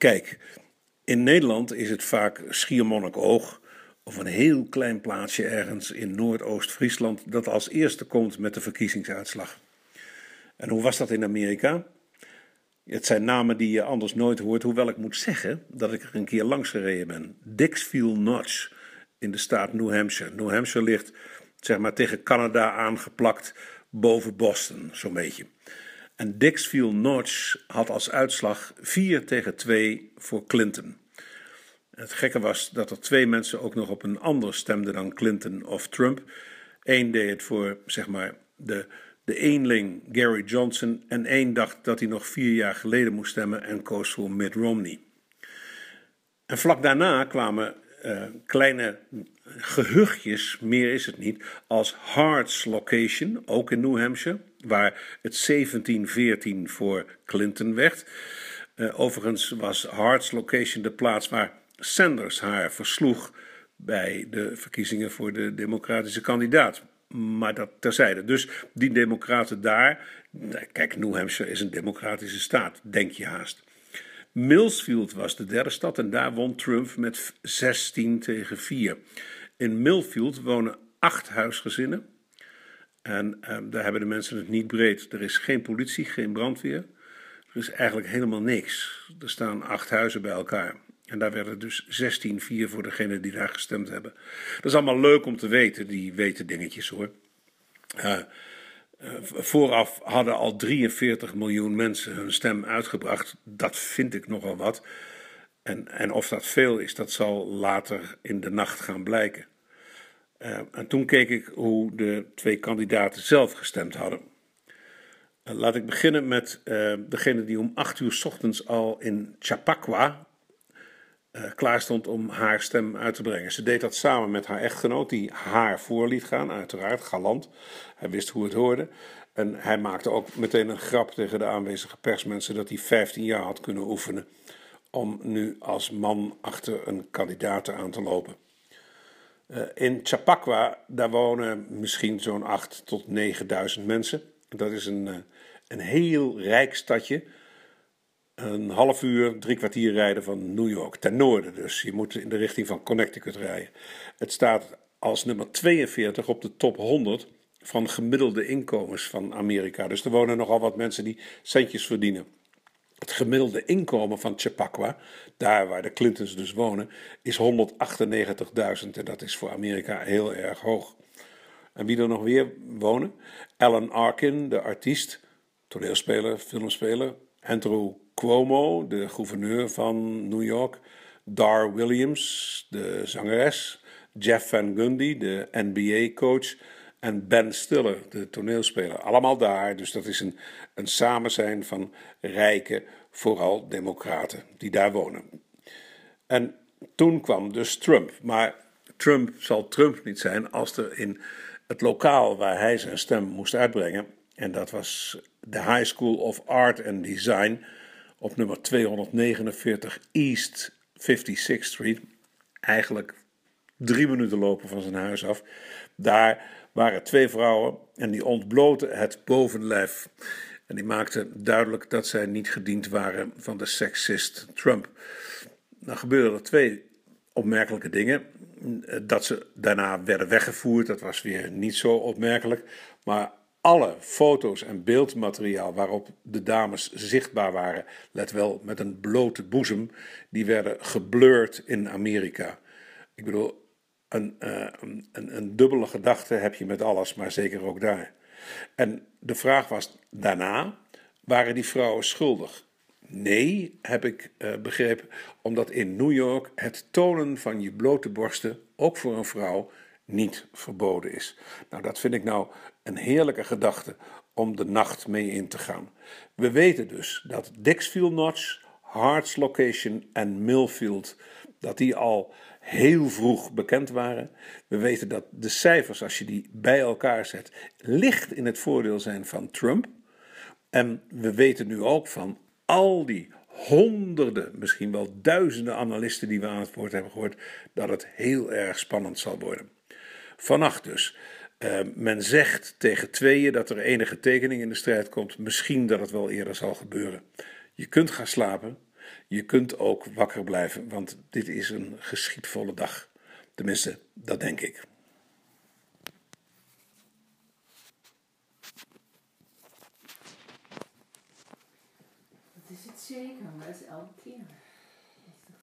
Kijk, in Nederland is het vaak Schiermonnikoog of een heel klein plaatsje ergens in Noordoost-Friesland dat als eerste komt met de verkiezingsuitslag. En hoe was dat in Amerika? Het zijn namen die je anders nooit hoort, hoewel ik moet zeggen dat ik er een keer langs gereden ben. Dixfield Notch in de staat New Hampshire. New Hampshire ligt zeg maar tegen Canada aangeplakt boven Boston, zo'n beetje. En Dixfield Notch had als uitslag 4-2 voor Clinton. Het gekke was dat er 2 mensen ook nog op een ander stemden dan Clinton of Trump. Eén deed het voor zeg maar de eenling Gary Johnson en één dacht dat hij nog 4 jaar geleden moest stemmen en koos voor Mitt Romney. En vlak daarna kwamen kleine gehuchtjes, meer is het niet, als Hart's Location, ook in New Hampshire, waar het 17-14 voor Clinton werd. Overigens was Hart's Location de plaats waar Sanders haar versloeg bij de verkiezingen voor de democratische kandidaat. Maar dat terzijde. Dus die democraten daar, kijk, New Hampshire is een democratische staat, denk je haast. Millsfield was de derde stad en daar won Trump met 16-4. In Millfield wonen 8 huisgezinnen. En daar hebben de mensen het niet breed. Er is geen politie, geen brandweer. Er is eigenlijk helemaal niks. Er staan 8 huizen bij elkaar. En daar werden dus 16-4 voor degenen die daar gestemd hebben. Dat is allemaal leuk om te weten, die weten dingetjes hoor. Vooraf hadden al 43 miljoen mensen hun stem uitgebracht. Dat vind ik nogal wat. En of dat veel is, dat zal later in de nacht gaan blijken. En toen keek ik hoe de 2 kandidaten zelf gestemd hadden. Laat ik beginnen met degene die om 8 uur 's ochtends al in Chappaqua klaar stond om haar stem uit te brengen. Ze deed dat samen met haar echtgenoot, die haar voor liet gaan, uiteraard, galant. Hij wist hoe het hoorde. En hij maakte ook meteen een grap tegen de aanwezige persmensen dat hij 15 jaar had kunnen oefenen om nu als man achter een kandidaat aan te lopen. In Chappaqua, daar wonen misschien zo'n 8.000 tot 9.000 mensen. Dat is een heel rijk stadje. Een half uur, 3 kwartier rijden van New York, ten noorden dus. Je moet in de richting van Connecticut rijden. Het staat als nummer 42 op de top 100 van gemiddelde inkomens van Amerika. Dus er wonen nogal wat mensen die centjes verdienen. Het gemiddelde inkomen van Chappaqua, daar waar de Clintons dus wonen, is 198.000 en dat is voor Amerika heel erg hoog. En wie er nog weer wonen? Alan Arkin, de artiest, toneelspeler, filmspeler. Andrew Cuomo, de gouverneur van New York. Dar Williams, de zangeres. Jeff Van Gundy, de NBA-coach. En Ben Stiller, de toneelspeler. Allemaal daar, dus dat is een samenzijn van rijke, vooral democraten, die daar wonen. En toen kwam dus Trump. Maar Trump zal Trump niet zijn als er in het lokaal waar hij zijn stem moest uitbrengen, en dat was de High School of Art and Design op nummer 249 East 56th Street, eigenlijk 3 minuten lopen van zijn huis af. Daar waren 2 vrouwen en die ontbloten het bovenlijf. En die maakten duidelijk dat zij niet gediend waren van de seksist Trump. Dan gebeurden er 2 opmerkelijke dingen. Dat ze daarna werden weggevoerd, dat was weer niet zo opmerkelijk. Maar alle foto's en beeldmateriaal waarop de dames zichtbaar waren, let wel met een blote boezem, die werden geblurred in Amerika. Ik bedoel, een dubbele gedachte heb je met alles, maar zeker ook daar. En de vraag was daarna, waren die vrouwen schuldig? Nee, heb ik begrepen, omdat in New York het tonen van je blote borsten, ook voor een vrouw, niet verboden is. Nou, dat vind ik nou een heerlijke gedachte om de nacht mee in te gaan. We weten dus dat Dixfield Notch, Hart's Location en Millfield, dat die al heel vroeg bekend waren. We weten dat de cijfers, als je die bij elkaar zet, licht in het voordeel zijn van Trump. En we weten nu ook van al die honderden, misschien wel duizenden analisten die we aan het woord hebben gehoord, dat het heel erg spannend zal worden. Vannacht dus. Men zegt tegen 2 dat er enige tekening in de strijd komt. Misschien dat het wel eerder zal gebeuren. Je kunt gaan slapen. je kunt ook wakker blijven, want dit is een geschiedvolle dag. Tenminste, dat denk ik. Dat is het zeker, maar dat is elke keer.